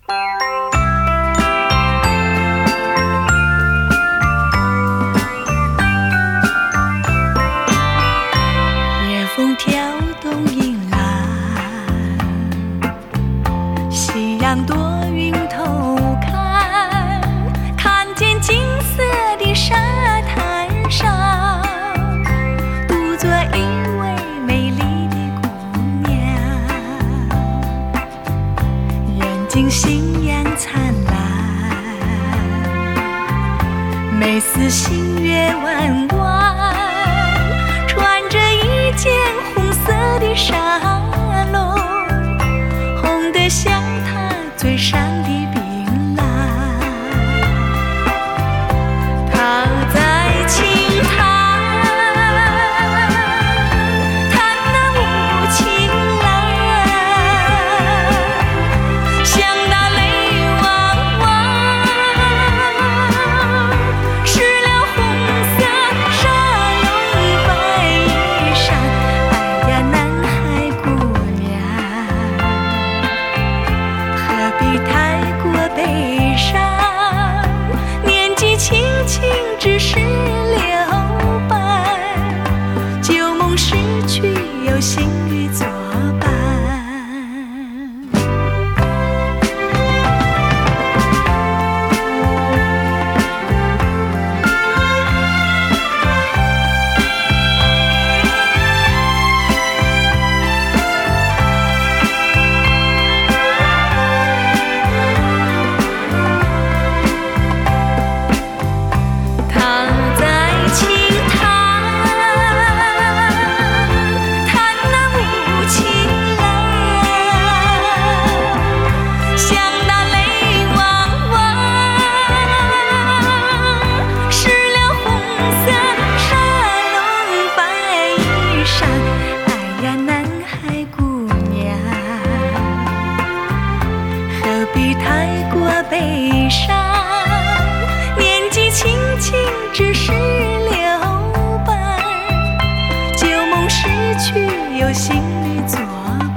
夜风挑动银兰，夕阳躲云偷看，看见金色的沙滩上，独坐一位美丽的姑娘，眼睛星阳灿烂，眉似新月弯弯，穿着一件红色的纱笼，红得像她嘴上的槟榔。她在轻弹，弹那无情兰，像那泪汪汪，湿了红色纱笼白衣裳。哎呀，南海姑娘，何必太过悲伤？年纪轻轻只是留伴，旧梦逝去有新侣作伴。她在轻弹，弹那无情兰，像那泪汪汪，湿了红色纱笼白衣裳。哎呀，南海姑娘，何必太过悲伤？年纪轻轻只是留伴，旧梦逝去有新侣作伴。